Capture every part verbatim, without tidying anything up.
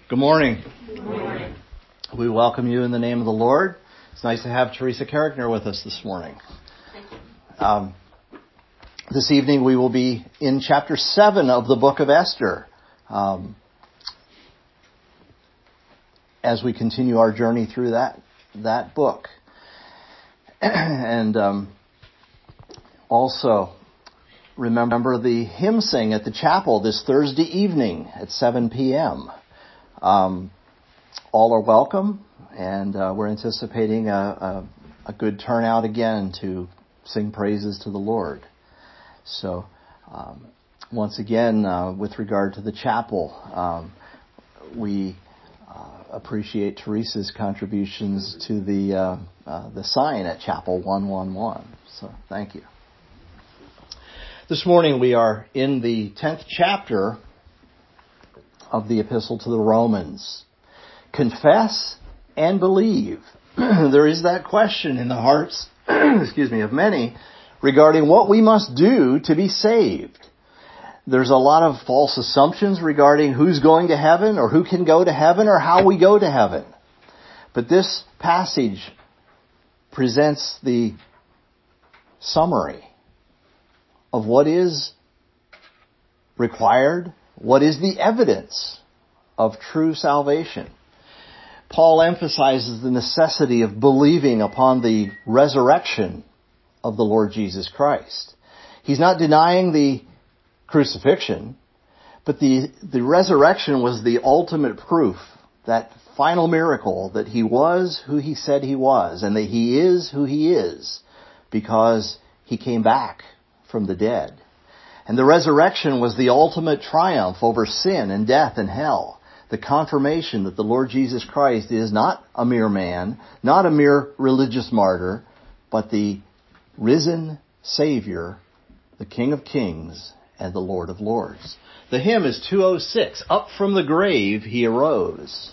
Good morning. Good morning. We welcome you in the name of the Lord. It's nice to have Teresa Carrickner with us this morning. Um, this evening we will be in chapter seven of the book of Esther um, as we continue our journey through that that book. and um, also remember the hymn sing at the chapel this Thursday evening at seven p.m. Um, all are welcome, and uh, we're anticipating a, a, a good turnout again to sing praises to the Lord. So, um, once again, uh, with regard to the chapel, um, we uh, appreciate Teresa's contributions to the uh, uh, the sign at Chapel one one one. So, thank you. This morning we are in the tenth chapter of the Epistle to the Romans. Confess and believe. There is that question in the hearts, excuse me, of many regarding what we must do to be saved. There's a lot of false assumptions regarding who's going to heaven or who can go to heaven or how we go to heaven. But this passage presents the summary of what is required, what is the evidence of true salvation. Paul emphasizes the necessity of believing upon the resurrection of the Lord Jesus Christ. He's not denying the crucifixion, but the, the resurrection was the ultimate proof, that final miracle that he was who he said he was, and that he is who he is, because he came back from the dead. And the resurrection was the ultimate triumph over sin and death and hell. The confirmation that the Lord Jesus Christ is not a mere man, not a mere religious martyr, but the risen Savior, the King of Kings and the Lord of Lords. The hymn is two oh six, Up from the Grave He Arose.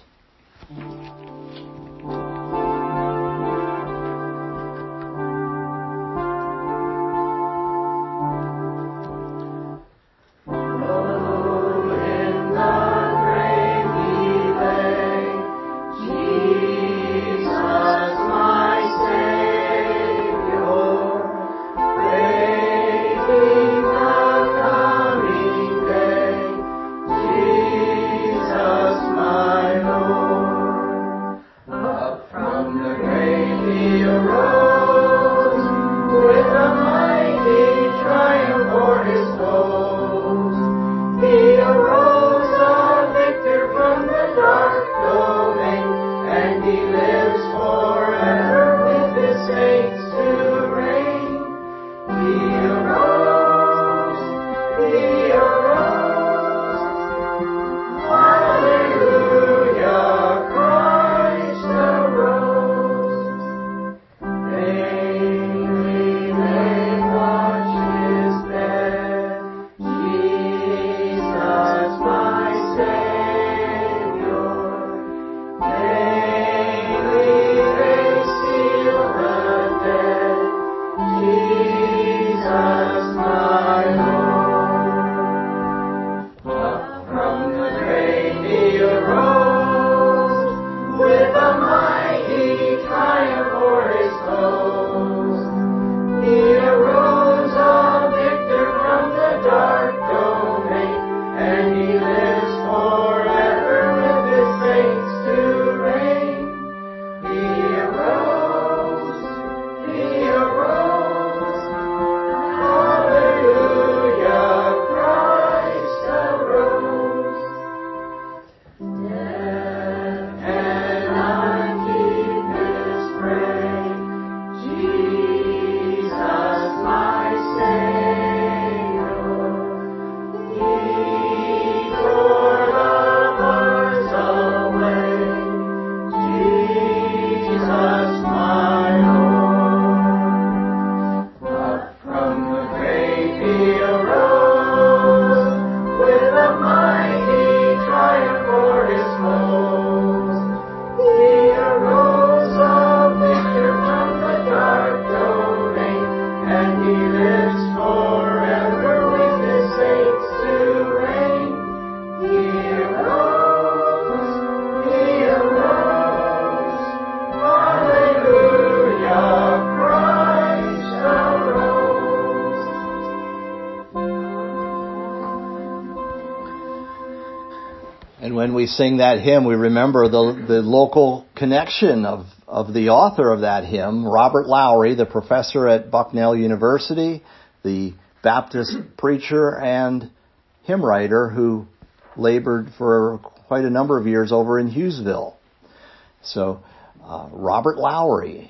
when we sing that hymn, we remember the, the local connection of, of the author of that hymn, Robert Lowry, the professor at Bucknell University, the Baptist preacher and hymn writer who labored for quite a number of years over in Hughesville. So, uh, Robert Lowry.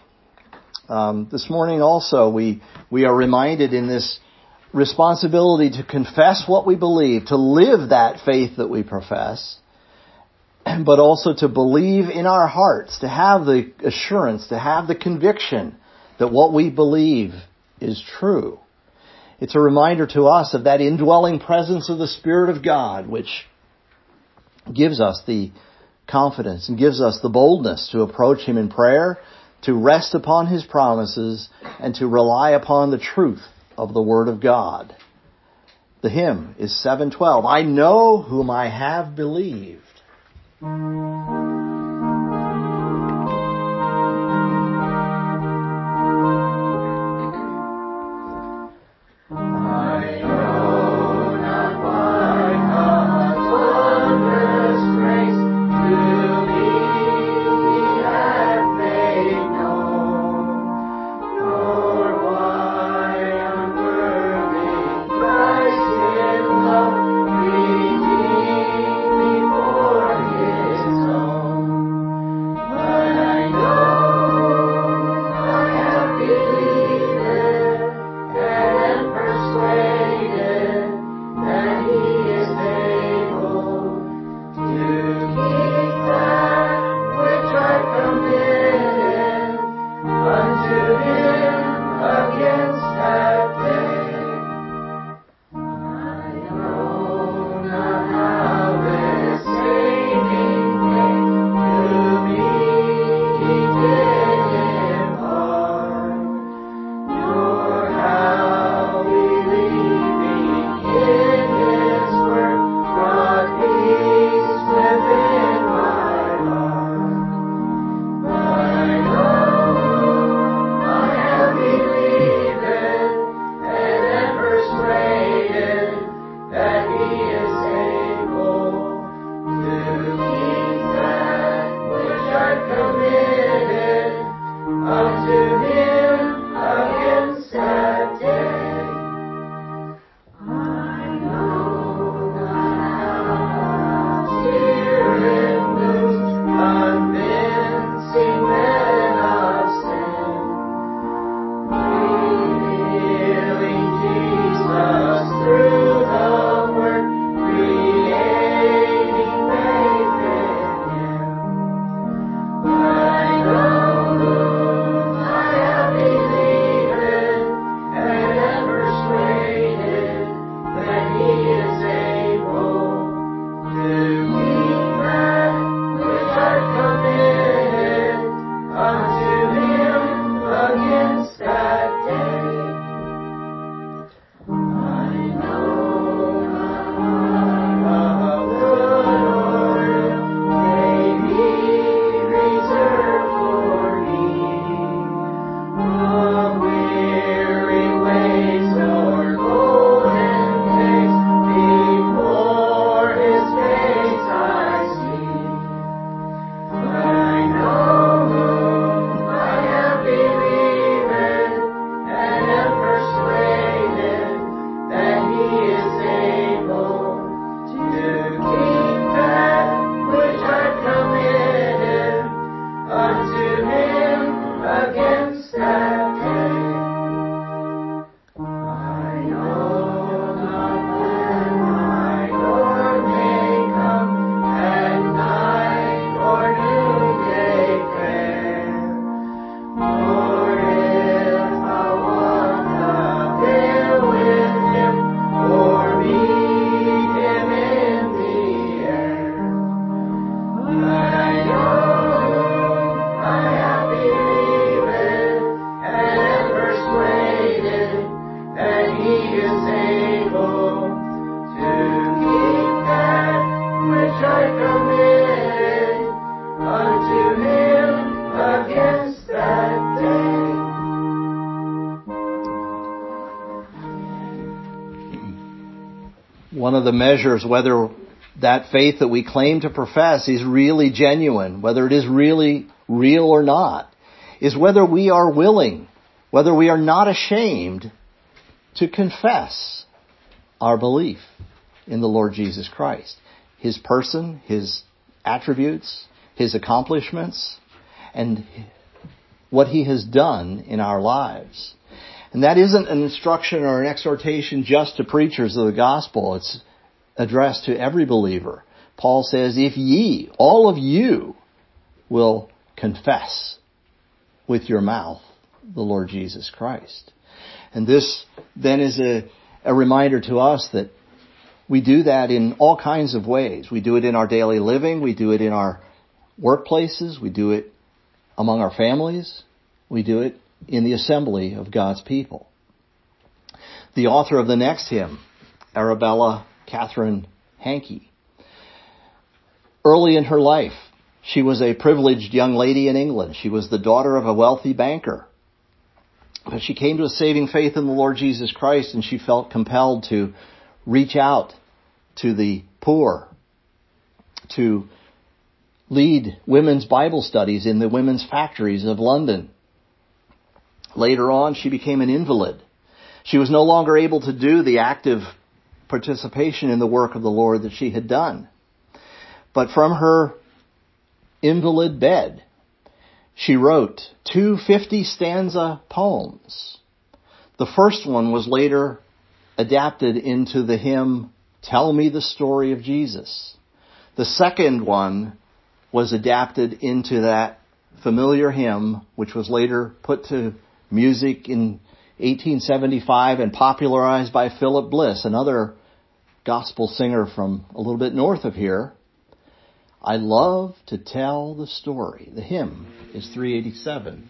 Um, this morning also we we are reminded in this responsibility to confess what we believe, to live that faith that we profess, but also to believe in our hearts, to have the assurance, to have the conviction that what we believe is true. It's a reminder to us of that indwelling presence of the Spirit of God, which gives us the confidence and gives us the boldness to approach Him in prayer, to rest upon His promises, and to rely upon the truth of the Word of God. The hymn is seven twelve. I know whom I have believed. One of the measures whether that faith that we claim to profess is really genuine, whether it is really real or not, is whether we are willing, whether we are not ashamed to confess our belief in the Lord Jesus Christ, His person, His attributes, His accomplishments, and what He has done in our lives. And that isn't an instruction or an exhortation just to preachers of the gospel. It's addressed to every believer. Paul says, if ye, all of you, will confess with your mouth the Lord Jesus Christ. And this then is a, a reminder to us that we do that in all kinds of ways. We do it in our daily living. We do it in our workplaces. We do it among our families. We do it in the assembly of God's people. The author of the next hymn, Arabella Catherine Hankey, early in her life, she was a privileged young lady in England. She was the daughter of a wealthy banker. But she came to a saving faith in the Lord Jesus Christ, and she felt compelled to reach out to the poor, to lead women's Bible studies in the women's factories of London. Later on, she became an invalid. She was no longer able to do the active participation in the work of the Lord that she had done. But from her invalid bed, she wrote two fifty-stanza poems. The first one was later adapted into the hymn, Tell Me the Story of Jesus. The second one was adapted into that familiar hymn, which was later put to music in eighteen seventy-five and popularized by Philip Bliss, another gospel singer from a little bit north of here. I love to tell the story. The hymn is three eighty-seven.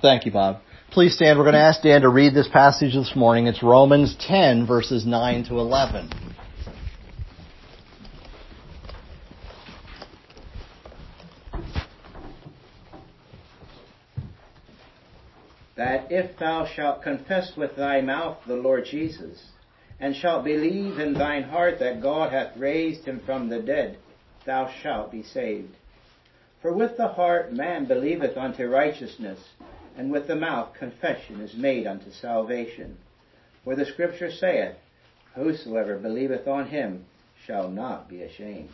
Thank you, Bob. Please stand. We're going to ask Dan to read this passage this morning. It's Romans ten, verses nine to eleven. That if thou shalt confess with thy mouth the Lord Jesus, and shalt believe in thine heart that God hath raised him from the dead, thou shalt be saved. For with the heart man believeth unto righteousness, and with the mouth confession is made unto salvation. For the Scripture saith, Whosoever believeth on him shall not be ashamed.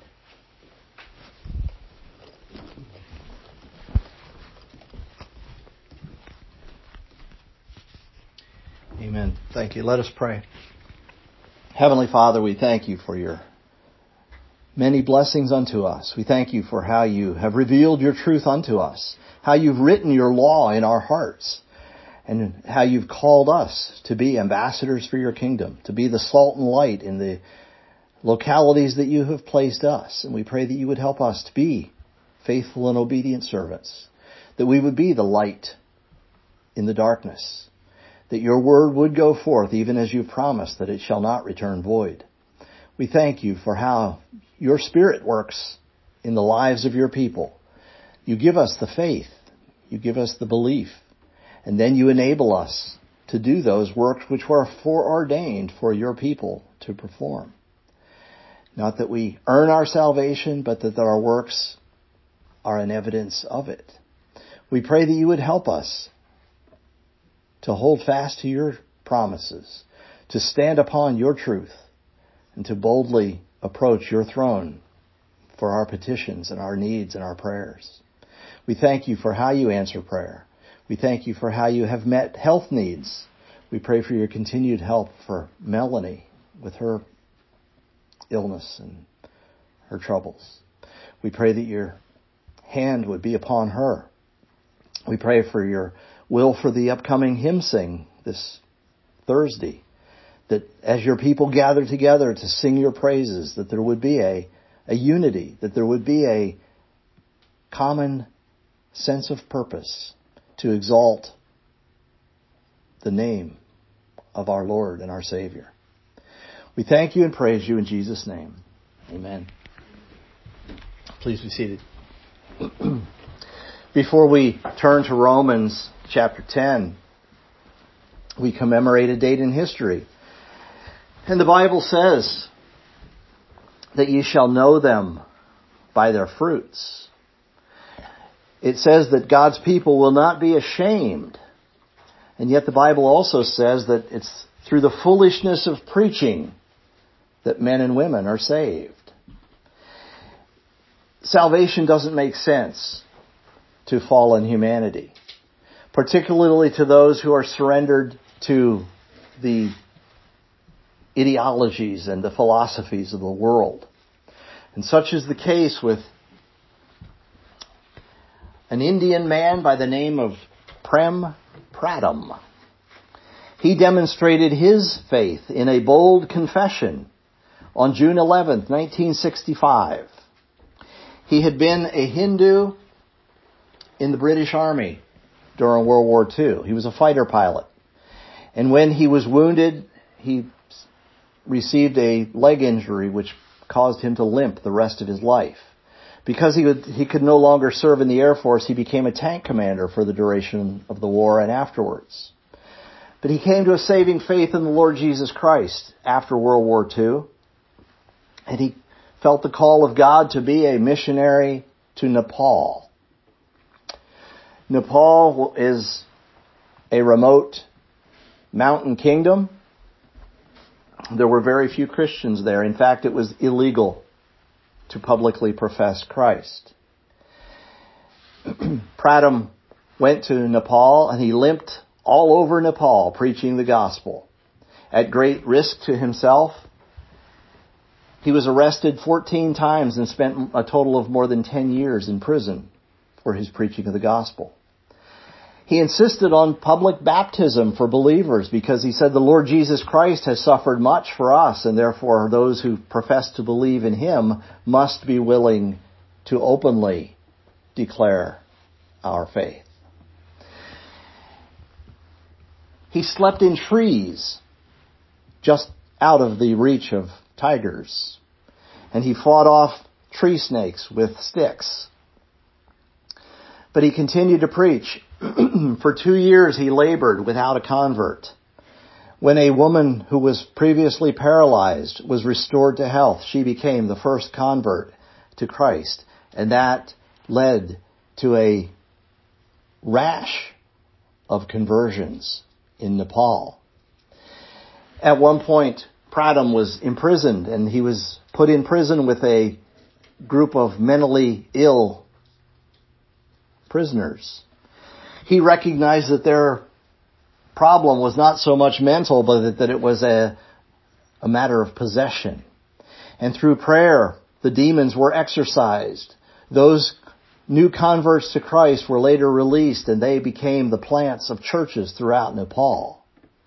Amen. Thank you. Let us pray. Heavenly Father, we thank you for your many blessings unto us. We thank you for how you have revealed your truth unto us, how you've written your law in our hearts, and how you've called us to be ambassadors for your kingdom, to be the salt and light in the localities that you have placed us. And we pray that you would help us to be faithful and obedient servants, that we would be the light in the darkness, that your word would go forth even as you promised, that it shall not return void. We thank you for how your Spirit works in the lives of your people. You give us the faith. You give us the belief. And then you enable us to do those works which were foreordained for your people to perform. Not that we earn our salvation, but that our works are an evidence of it. We pray that you would help us to hold fast to your promises, to stand upon your truth, and to boldly approach your throne for our petitions and our needs and our prayers. We thank you for how you answer prayer. We thank you for how you have met health needs. We pray for your continued help for Melanie with her illness and her troubles. We pray that your hand would be upon her. We pray for your will for the upcoming hymn sing this Thursday, that as your people gather together to sing your praises, that there would be a, a unity, that there would be a common sense of purpose to exalt the name of our Lord and our Savior. We thank you and praise you in Jesus' name. Amen. Please be seated. Before we turn to Romans chapter ten, we commemorate a date in history. And the Bible says that ye shall know them by their fruits. It says that God's people will not be ashamed. And yet the Bible also says that it's through the foolishness of preaching that men and women are saved. Salvation doesn't make sense to fallen humanity, particularly to those who are surrendered to the ideologies and the philosophies of the world. And such is the case with an Indian man by the name of Prem Pradham. He demonstrated his faith in a bold confession on June eleventh, nineteen sixty-five. He had been a Hindu in the British Army during World War Two. He was a fighter pilot. And when he was wounded, he received a leg injury which caused him to limp the rest of his life. Because he would, he could no longer serve in the Air Force, he became a tank commander for the duration of the war and afterwards. But he came to a saving faith in the Lord Jesus Christ after World War Two. And he felt the call of God to be a missionary to Nepal. Nepal is a remote mountain kingdom. There were very few Christians there. In fact, it was illegal to publicly profess Christ. Pradham went to Nepal and he limped all over Nepal preaching the gospel. At great risk to himself, he was arrested fourteen times and spent a total of more than ten years in prison for his preaching of the gospel. He insisted on public baptism for believers because he said the Lord Jesus Christ has suffered much for us, and therefore those who profess to believe in him must be willing to openly declare our faith. He slept in trees just out of the reach of tigers. And he fought off tree snakes with sticks. But he continued to preach. For two years he labored without a convert. When a woman who was previously paralyzed was restored to health, she became the first convert to Christ. And that led to a rash of conversions in Nepal. At one point, Pradam was imprisoned, and he was put in prison with a group of mentally ill prisoners. He recognized that their problem was not so much mental, but that it was a, a matter of possession. And through prayer, the demons were exorcised. Those new converts to Christ were later released, and they became the plants of churches throughout Nepal.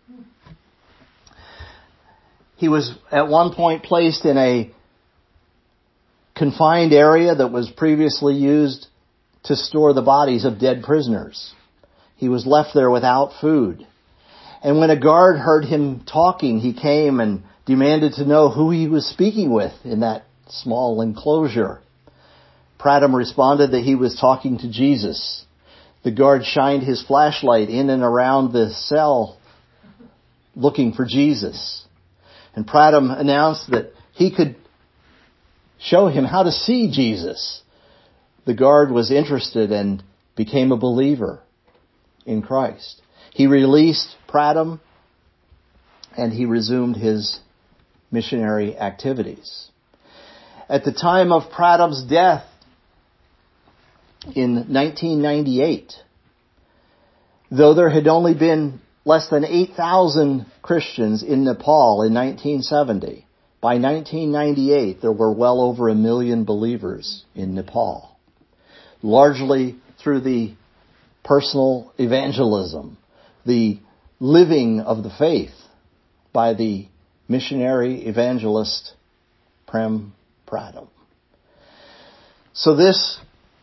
He was at one point placed in a confined area that was previously used to store the bodies of dead prisoners. He was left there without food. And when a guard heard him talking, he came and demanded to know who he was speaking with in that small enclosure. Pradam responded that he was talking to Jesus. The guard shined his flashlight in and around the cell looking for Jesus. And Pradam announced that he could show him how to see Jesus. The guard was interested and became a believer in Christ. He released Pradam and he resumed his missionary activities. At the time of Pradam's death in nineteen ninety-eight, though there had only been less than eight thousand Christians in Nepal in nineteen seventy, by nineteen ninety-eight there were well over a million believers in Nepal, largely through the personal evangelism, the living of the faith by the missionary evangelist Prem Pradam. So this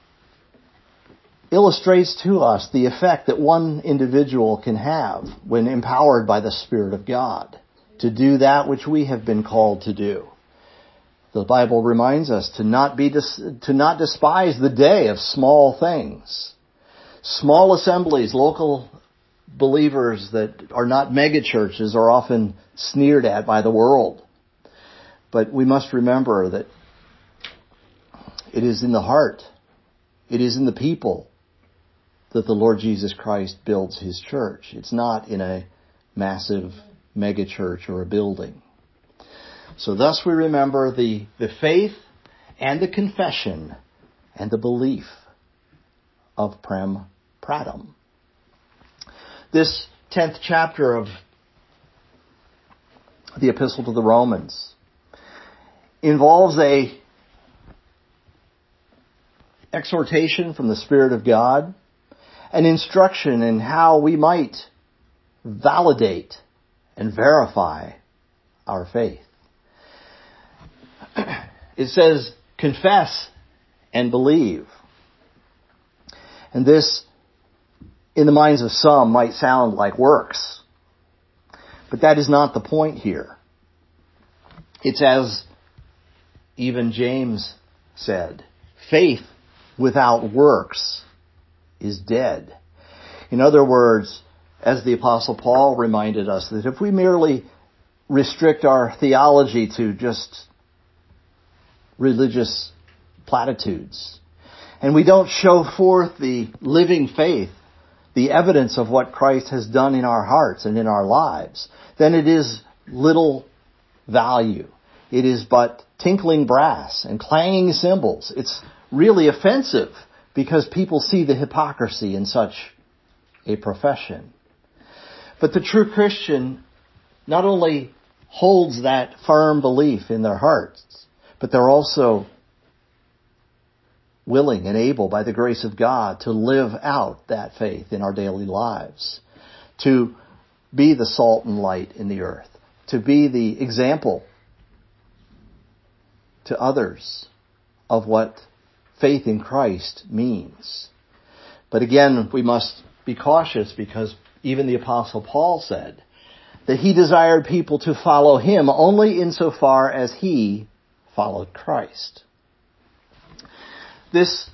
illustrates to us the effect that one individual can have when empowered by the Spirit of God to do that which we have been called to do. The Bible reminds us to not be dis- to not despise the day of small things. Small assemblies, local believers that are not mega churches are often sneered at by the world. But we must remember that it is in the heart, it is in the people that the Lord Jesus Christ builds His church. It's not in a massive mega church or a building. So thus we remember the, the faith and the confession and the belief of Prem Pradam. This tenth chapter of the Epistle to the Romans involves a exhortation from the Spirit of God, an instruction in how we might validate and verify our faith. It says, confess and believe. And this, in the minds of some, might sound like works. But that is not the point here. It's as even James said, faith without works is dead. In other words, as the Apostle Paul reminded us, that if we merely restrict our theology to just religious platitudes, and we don't show forth the living faith, the evidence of what Christ has done in our hearts and in our lives, then it is little value. It is but tinkling brass and clanging cymbals. It's really offensive because people see the hypocrisy in such a profession. But the true Christian not only holds that firm belief in their hearts, but they're also willing and able by the grace of God to live out that faith in our daily lives, to be the salt and light in the earth, to be the example to others of what faith in Christ means. But again, we must be cautious because Even the Apostle Paul said that he desired people to follow him only insofar as he followed Christ. This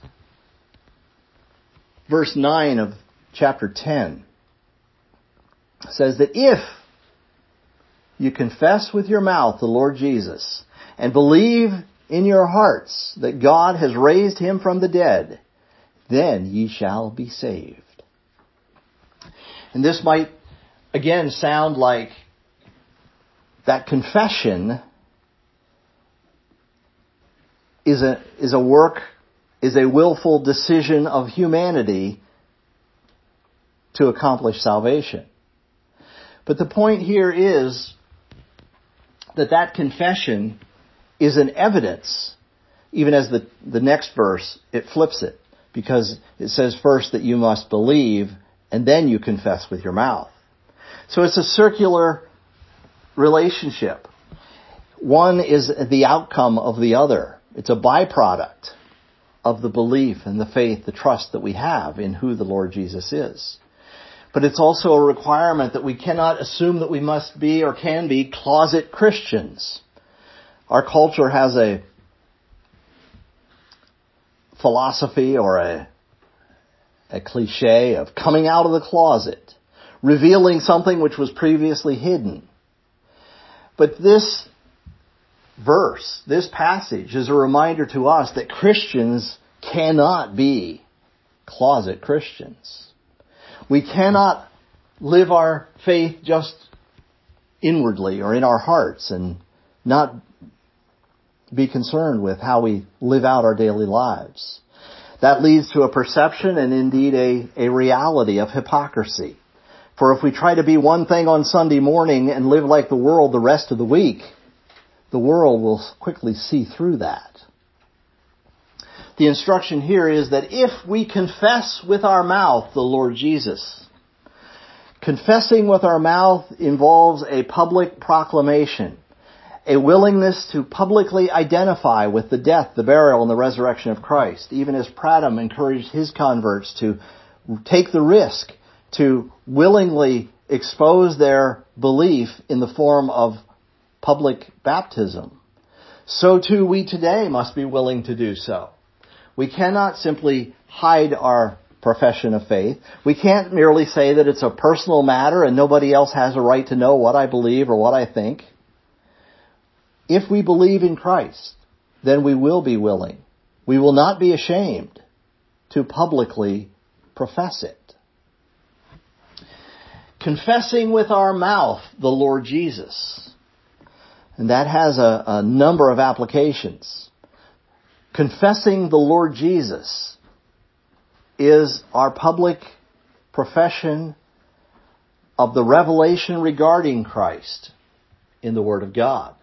verse nine of chapter ten says that if you confess with your mouth the Lord Jesus and believe in your hearts that God has raised him from the dead, then ye shall be saved. And this might again sound like that confession is a is a work, is a willful decision of humanity to accomplish salvation. But the point here is that that confession is an evidence, even as the, the next verse, it flips it. Because it says first that you must believe, and then you confess with your mouth. So it's a circular relationship. One is the outcome of the other. It's a byproduct of the belief and the faith, the trust that we have in who the Lord Jesus is. But it's also a requirement that we cannot assume that we must be or can be closet Christians. Our culture has a philosophy or a, a cliche of coming out of the closet, revealing something which was previously hidden. But this verse, this passage, is a reminder to us that Christians cannot be closet Christians. We cannot live our faith just inwardly or in our hearts and not be concerned with how we live out our daily lives. That leads to a perception and indeed a, a reality of hypocrisy. For if we try to be one thing on Sunday morning and live like the world the rest of the week, the world will quickly see through that. The instruction here is that if we confess with our mouth the Lord Jesus, confessing with our mouth involves a public proclamation, a willingness to publicly identify with the death, the burial, and the resurrection of Christ, even as Pradham encouraged his converts to take the risk to willingly expose their belief in the form of public baptism. So too we today must be willing to do so. We cannot simply hide our profession of faith. We can't merely say that it's a personal matter and nobody else has a right to know what I believe or what I think. If we believe in Christ, then we will be willing. We will not be ashamed to publicly profess it. Confessing with our mouth the Lord Jesus. And that has a, a number of applications. Confessing the Lord Jesus is our public profession of the revelation regarding Christ in the Word of God.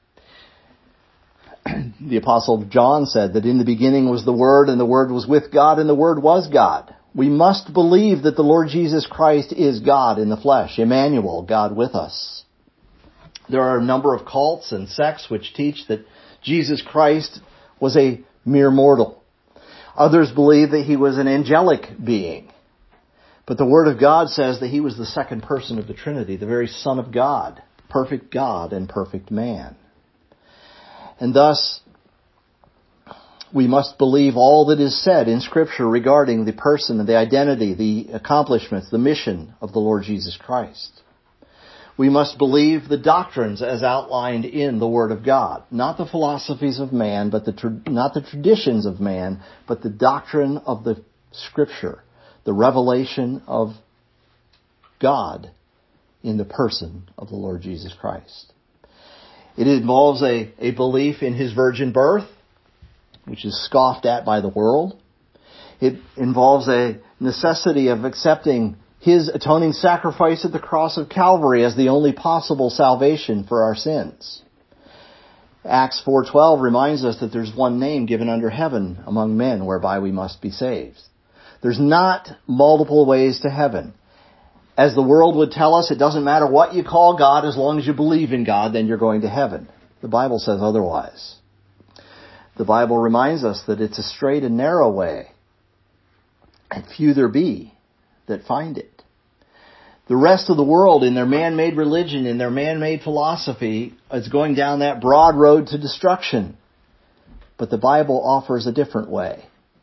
The Apostle John said that in the beginning was the Word, and the Word was with God, and the Word was God. We must believe that the Lord Jesus Christ is God in the flesh, Emmanuel, God with us. There are a number of cults and sects which teach that Jesus Christ was a mere mortal. Others believe that he was an angelic being. But the Word of God says that he was the second person of the Trinity, the very Son of God, perfect God and perfect man. And thus, we must believe all that is said in Scripture regarding the person, the identity, the accomplishments, the mission of the Lord Jesus Christ. We must believe the doctrines as outlined in the Word of God. Not the philosophies of man, but the not the traditions of man, but the doctrine of the Scripture, the revelation of God in the person of the Lord Jesus Christ. It involves a, a belief in his virgin birth, which is scoffed at by the world. It involves a necessity of accepting his atoning sacrifice at the cross of Calvary as the only possible salvation for our sins. Acts four twelve reminds us that there's one name given under heaven among men whereby we must be saved. There's not multiple ways to heaven. As the world would tell us, it doesn't matter what you call God, as long as you believe in God, then you're going to heaven. The Bible says otherwise. The Bible reminds us that it's a straight and narrow way, and few there be that find it. The rest of the world, in their man-made religion, in their man-made philosophy, is going down that broad road to destruction. But the Bible offers a different way.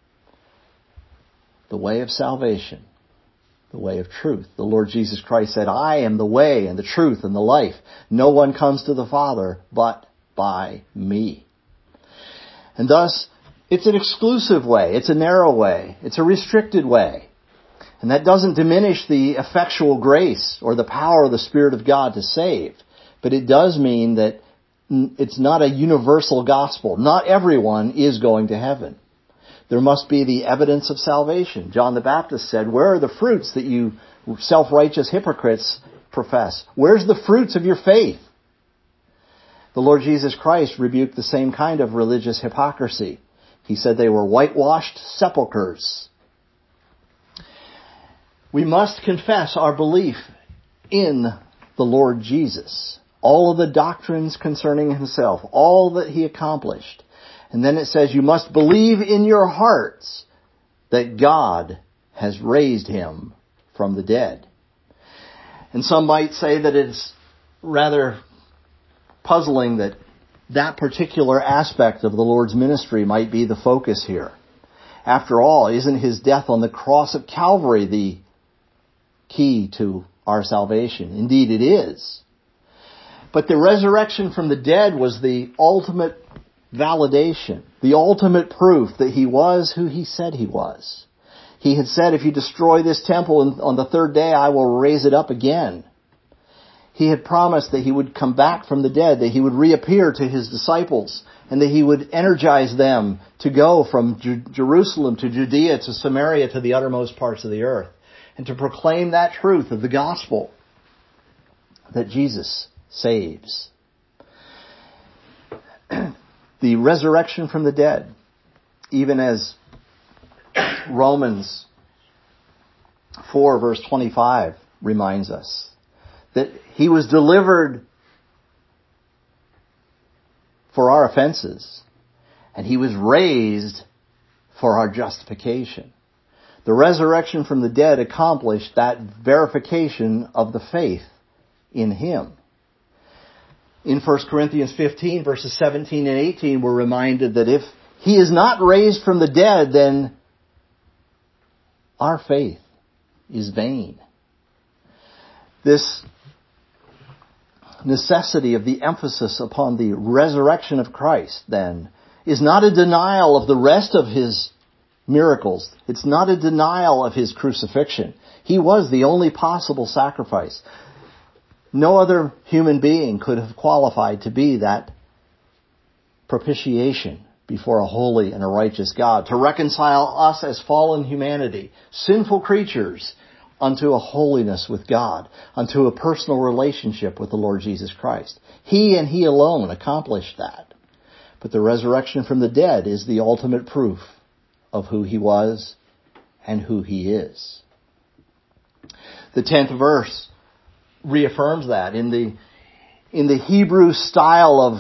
The way of salvation. The way of truth. The Lord Jesus Christ said, I am the way and the truth and the life. No one comes to the Father but by me. And thus, it's an exclusive way. It's a narrow way. It's a restricted way. And that doesn't diminish the effectual grace or the power of the Spirit of God to save. But it does mean that it's not a universal gospel. Not everyone is going to heaven. There must be the evidence of salvation. John the Baptist said, where are the fruits that you self-righteous hypocrites profess? Where's the fruits of your faith? The Lord Jesus Christ rebuked the same kind of religious hypocrisy. He said they were whitewashed sepulchres. We must confess our belief in the Lord Jesus. All of the doctrines concerning Himself. All that He accomplished. And then it says you must believe in your hearts that God has raised Him from the dead. And some might say that it's rather puzzling that that particular aspect of the Lord's ministry might be the focus here. After all, isn't His death on the cross of Calvary the key to our salvation? Indeed it is. But the resurrection from the dead was the ultimate validation, the ultimate proof that He was who He said He was. He had said, if you destroy this temple on the third day, I will raise it up again. He had promised that He would come back from the dead, that He would reappear to His disciples, and that He would energize them to go from Ju- Jerusalem to Judea to Samaria to the uttermost parts of the earth, and to proclaim that truth of the gospel, that Jesus saves. The resurrection from the dead, even as Romans four verse twenty-five reminds us, that He was delivered for our offenses, and He was raised for our justification. The resurrection from the dead accomplished that verification of the faith in Him. In First Corinthians fifteen, verses seventeen and eighteen, we're reminded that if He is not raised from the dead, then our faith is vain. This necessity of the emphasis upon the resurrection of Christ, then, is not a denial of the rest of His miracles. It's not a denial of His crucifixion. He was the only possible sacrifice. No other human being could have qualified to be that propitiation before a holy and a righteous God, to reconcile us as fallen humanity, sinful creatures, unto a holiness with God, unto a personal relationship with the Lord Jesus Christ. He and He alone accomplished that. But the resurrection from the dead is the ultimate proof of who He was and who He is. The tenth verse reaffirms that in the in the Hebrew style of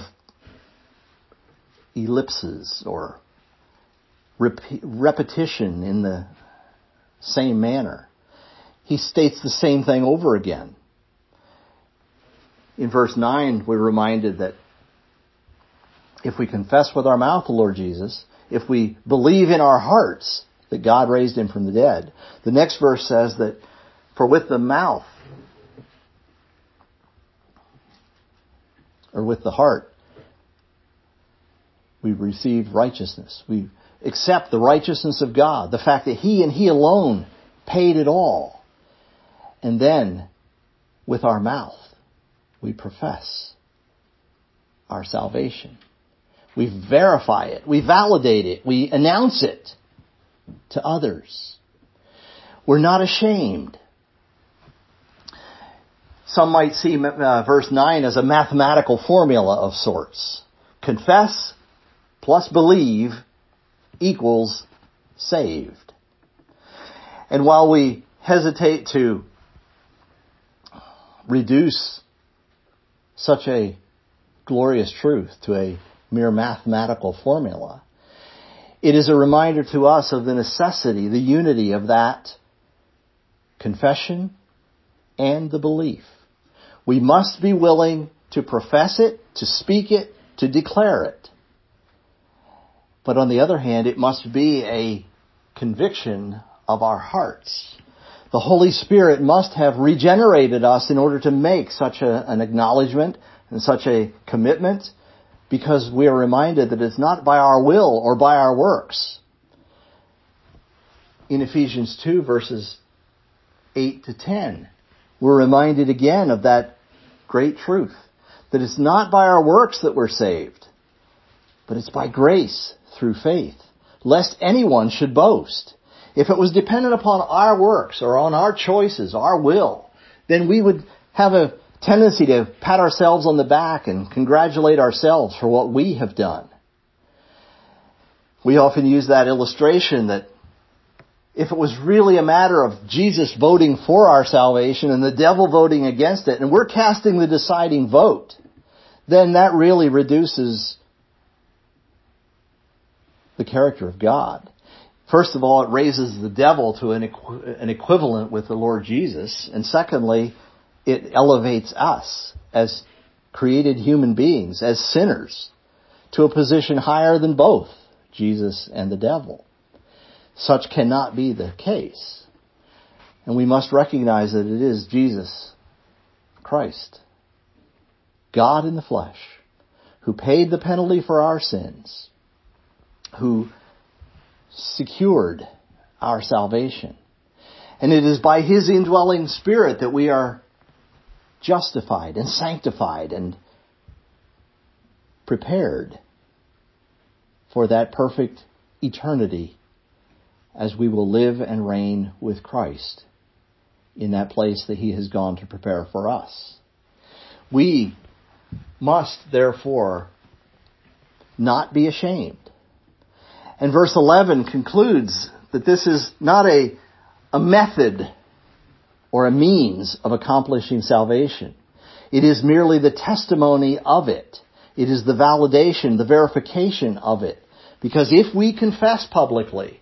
ellipses or rep- repetition in the same manner. He states the same thing over again. In verse nine, we're reminded that if we confess with our mouth the Lord Jesus, if we believe in our hearts that God raised Him from the dead, the next verse says that for with the mouth or with the heart, we receive righteousness. We accept the righteousness of God, the fact that He and He alone paid it all. And then, with our mouth, we profess our salvation. We verify it. We validate it. We announce it to others. We're not ashamed. Some might see uh, verse nine as a mathematical formula of sorts. Confess plus believe equals saved. And while we hesitate to reduce such a glorious truth to a mere mathematical formula, it is a reminder to us of the necessity, the unity of that confession and the belief. We must be willing to profess it, to speak it, to declare it. But on the other hand, it must be a conviction of our hearts. The Holy Spirit must have regenerated us in order to make such a, an acknowledgement and such a commitment, because we are reminded that it's not by our will or by our works. In Ephesians two, verses eight to ten, we're reminded again of that great truth, that it's not by our works that we're saved, but it's by grace through faith, lest anyone should boast. If it was dependent upon our works or on our choices, our will, then we would have a tendency to pat ourselves on the back and congratulate ourselves for what we have done. We often use that illustration that if it was really a matter of Jesus voting for our salvation and the devil voting against it, and we're casting the deciding vote, then that really reduces the character of God. First of all, it raises the devil to an, equ- an equivalent with the Lord Jesus. And secondly, it elevates us as created human beings, as sinners, to a position higher than both Jesus and the devil. Such cannot be the case. And we must recognize that it is Jesus Christ, God in the flesh, who paid the penalty for our sins, who secured our salvation. And it is by His indwelling Spirit that we are justified and sanctified and prepared for that perfect eternity as we will live and reign with Christ in that place that He has gone to prepare for us. We must, therefore, not be ashamed. And verse eleven concludes that this is not a, a method or a means of accomplishing salvation. It is merely the testimony of it. It is the validation, the verification of it. Because if we confess publicly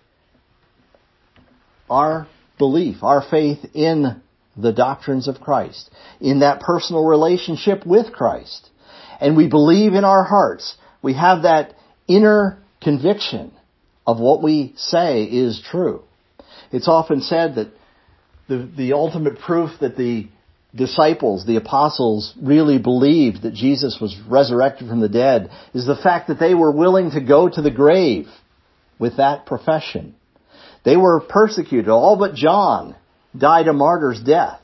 our belief, our faith in the doctrines of Christ, in that personal relationship with Christ, and we believe in our hearts, we have that inner conviction of what we say is true. It's often said that the, the ultimate proof that the disciples, the apostles, really believed that Jesus was resurrected from the dead is the fact that they were willing to go to the grave with that profession. They were persecuted. All but John died a martyr's death.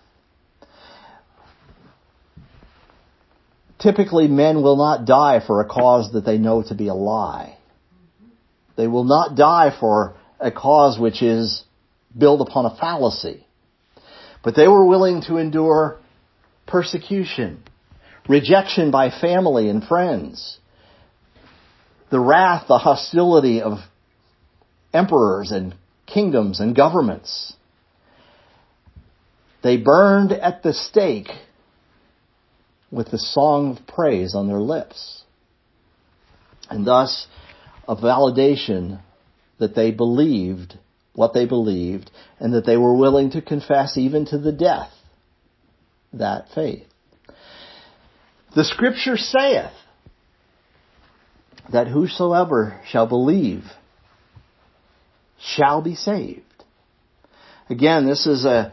Typically, men will not die for a cause that they know to be a lie. They will not die for a cause which is built upon a fallacy. But they were willing to endure persecution, rejection by family and friends, the wrath, the hostility of emperors and kingdoms and governments. They burned at the stake with the song of praise on their lips. And thus, a validation that they believed what they believed and that they were willing to confess even to the death that faith. The Scripture saith that whosoever shall believe shall be saved. Again, this is a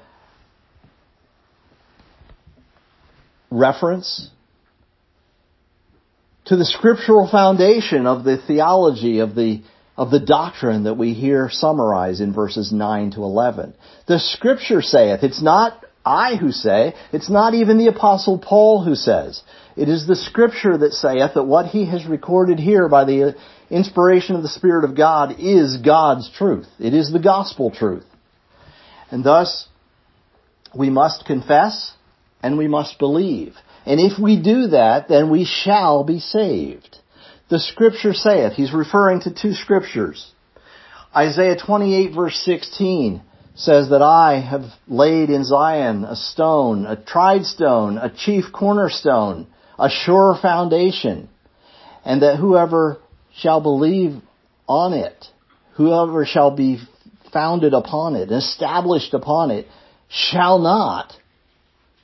reference to the scriptural foundation of the theology of the of the doctrine that we hear summarized in verses nine to eleven. The Scripture saith, it's not I who say, it's not even the Apostle Paul who says. It is the Scripture that saith that what he has recorded here by the inspiration of the Spirit of God is God's truth. It is the gospel truth. And thus, we must confess and we must believe. And if we do that, then we shall be saved. The Scripture saith, he's referring to two Scriptures. Isaiah twenty-eight verse sixteen says that I have laid in Zion a stone, a tried stone, a chief cornerstone, a sure foundation, and that whoever shall believe on it, whoever shall be founded upon it, established upon it, shall not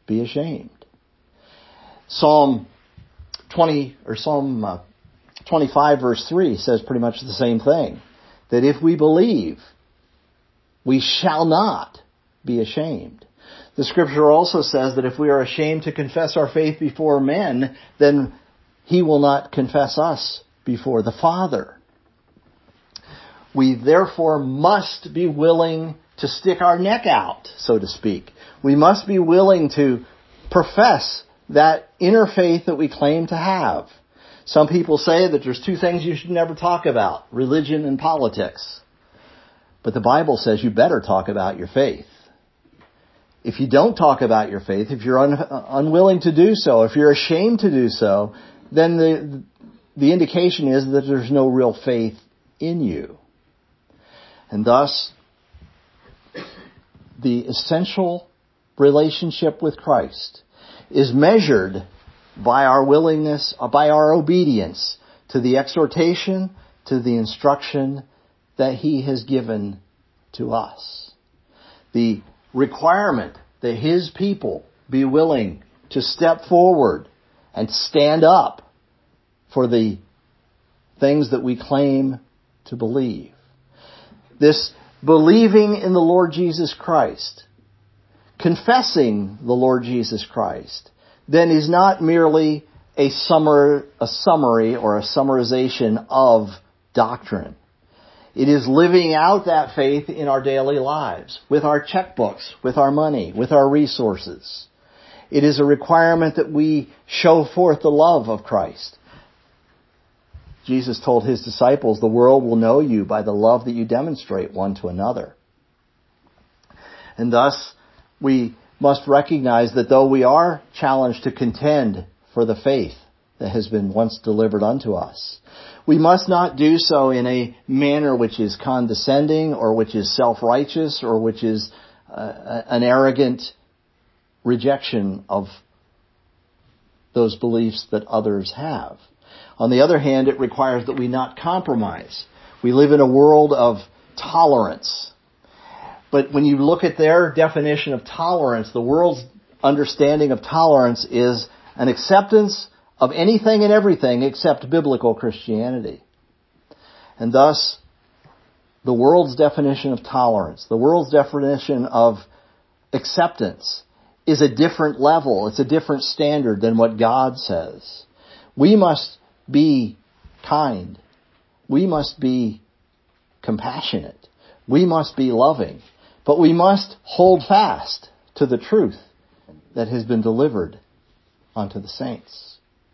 be ashamed. Psalm twenty or Psalm uh, twenty-five verse three says pretty much the same thing. That if we believe, we shall not be ashamed. The scripture also says that if we are ashamed to confess our faith before men, then He will not confess us before the Father. We therefore must be willing to stick our neck out, so to speak. We must be willing to profess that inner faith that we claim to have. Some people say that there's two things you should never talk about, religion and politics. But the Bible says you better talk about your faith. If you don't talk about your faith, if you're un- unwilling to do so, if you're ashamed to do so, then the, the indication is that there's no real faith in you. And thus, the essential relationship with Christ is measured by our willingness, by our obedience to the exhortation, to the instruction that He has given to us. The requirement that His people be willing to step forward and stand up for the things that we claim to believe. This believing in the Lord Jesus Christ, confessing the Lord Jesus Christ, then is not merely a summary, a summary or a summarization of doctrine. It is living out that faith in our daily lives, with our checkbooks, with our money, with our resources. It is a requirement that we show forth the love of Christ. Jesus told His disciples, the world will know you by the love that you demonstrate one to another. And thus, we must recognize that though we are challenged to contend for the faith that has been once delivered unto us, we must not do so in a manner which is condescending or which is self-righteous or which is uh, an arrogant rejection of those beliefs that others have. On the other hand, it requires that we not compromise. We live in a world of tolerance. But when you look at their definition of tolerance, the world's understanding of tolerance is an acceptance of anything and everything except biblical Christianity. And thus, the world's definition of tolerance, the world's definition of acceptance is a different level. It's a different standard than what God says. We must be kind. We must be compassionate. We must be loving. But we must hold fast to the truth that has been delivered unto the saints.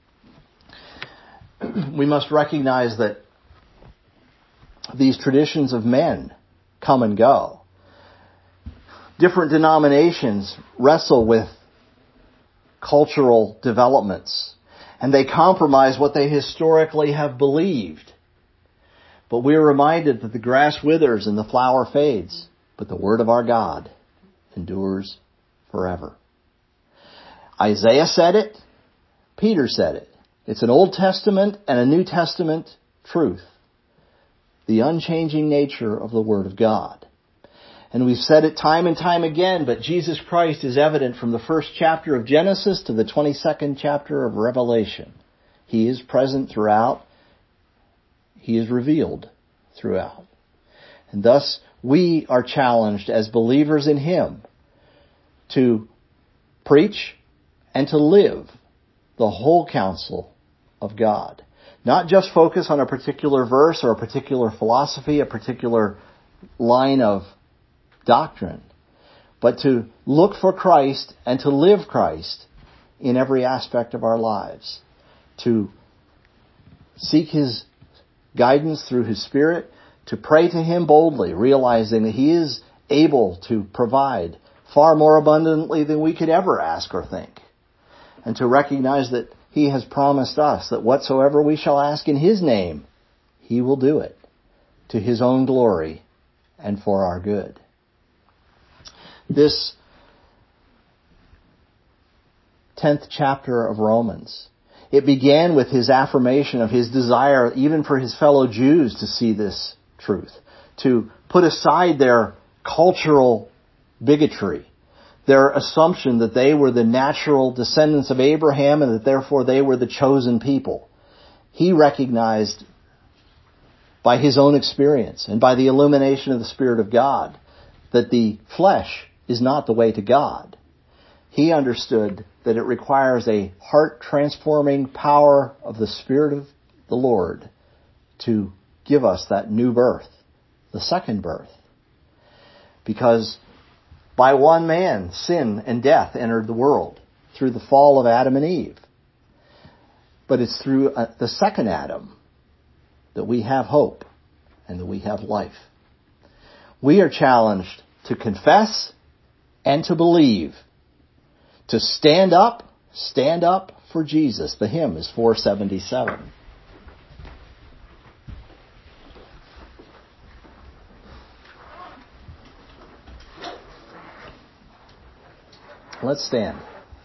We must recognize that these traditions of men come and go. Different denominations wrestle with cultural developments, and they compromise what they historically have believed. But we are reminded that the grass withers and the flower fades, but the word of our God endures forever. Isaiah said it. Peter said it. It's an Old Testament and a New Testament truth. The unchanging nature of the Word of God. And we've said it time and time again, but Jesus Christ is evident from the first chapter of Genesis to the twenty-second chapter of Revelation. He is present throughout. He is revealed throughout. And thus, we are challenged as believers in Him to preach and to live the whole counsel of God. Not just focus on a particular verse or a particular philosophy, a particular line of doctrine, but to look for Christ and to live Christ in every aspect of our lives. To seek His guidance through His Spirit, to pray to Him boldly, realizing that He is able to provide far more abundantly than we could ever ask or think. And to recognize that He has promised us that whatsoever we shall ask in His name, He will do it to His own glory and for our good. This tenth chapter of Romans, it began with His affirmation of His desire even for His fellow Jews to see this truth, to put aside their cultural bigotry, their assumption that they were the natural descendants of Abraham and that therefore they were the chosen people. He recognized by his own experience and by the illumination of the Spirit of God that the flesh is not the way to God. He understood that it requires a heart-transforming power of the Spirit of the Lord to give us that new birth, the second birth. Because by one man, sin and death entered the world through the fall of Adam and Eve. But it's through uh, the second Adam that we have hope and that we have life. We are challenged to confess and to believe. To stand up, stand up for Jesus. The hymn is four seventy-seven. Let's stand.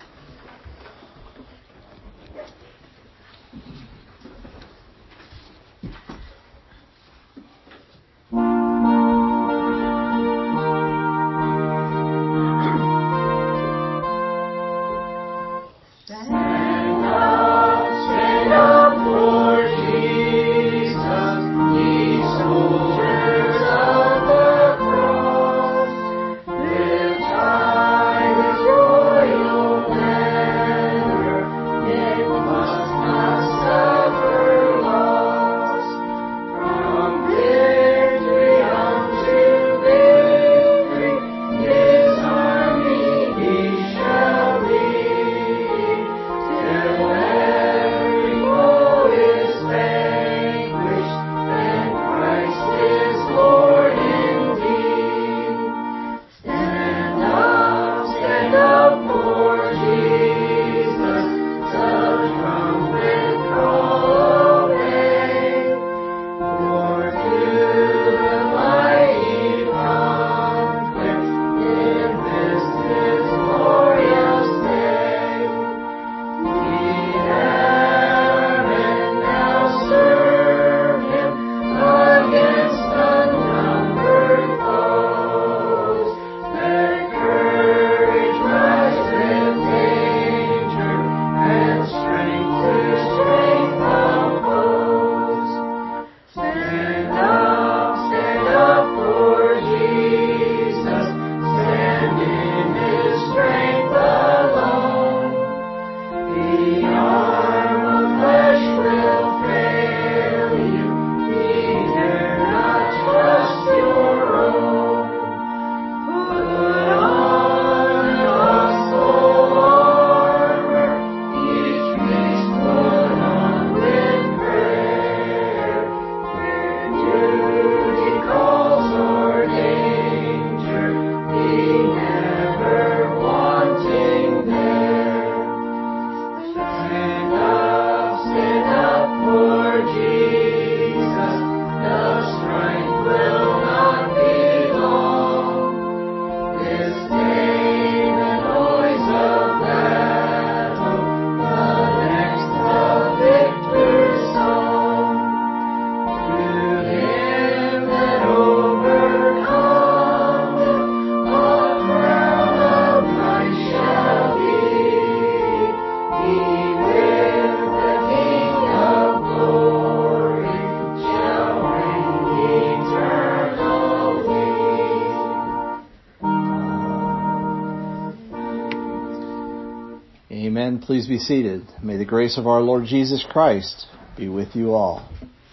Amen. Please be seated. May the grace of our Lord Jesus Christ be with you all.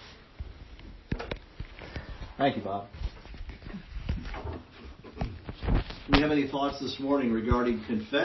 Thank you, Bob. Do you have any thoughts this morning regarding confession?